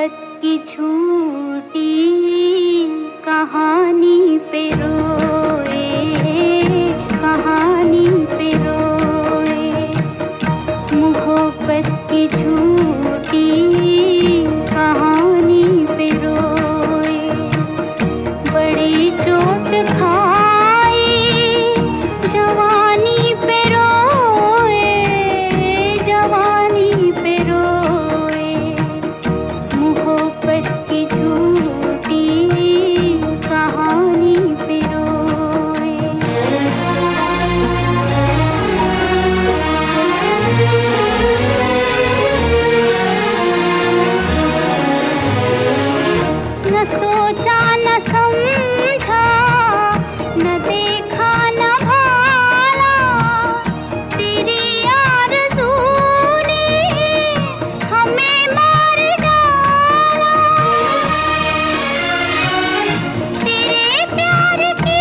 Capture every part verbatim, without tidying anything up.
मोहब्बत की झूठी कहानी पे रोए, कहानी पे रोए। मोहब्बत की झूठी कहानी पे रोए। बड़ी चोट खाई जवानी पे रोए, जवानी पे रोए। मोहब्बत की झूठी कहानी पे रोए। न सोचा न समझा, न देखा न भाला, तेरी आरज़ू ने हमें मार डाला। तेरे प्यार की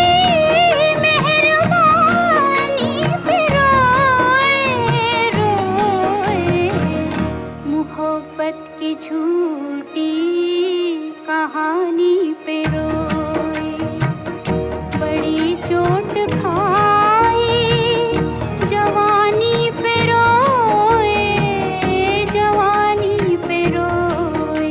मेहरबानी पे रोए, रोए। मोहब्बत की झूठी कहानी पे रोए। बड़ी चोट खाई जवानी पे रोए, जवानी पे रोए।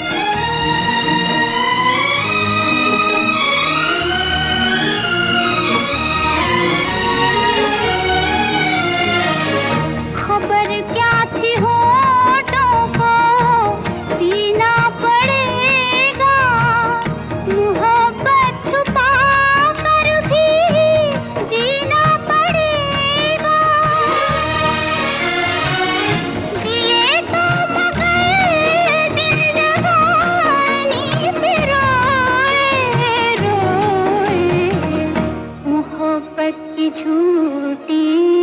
खबर क्या थी होठों को सीना पड़ेगा, मोहब्बत छुपा कर भी जीना पड़ेगा। दिए तो मगर दिल जवानी पे रोए, रोए। मोहब्बत की झूठी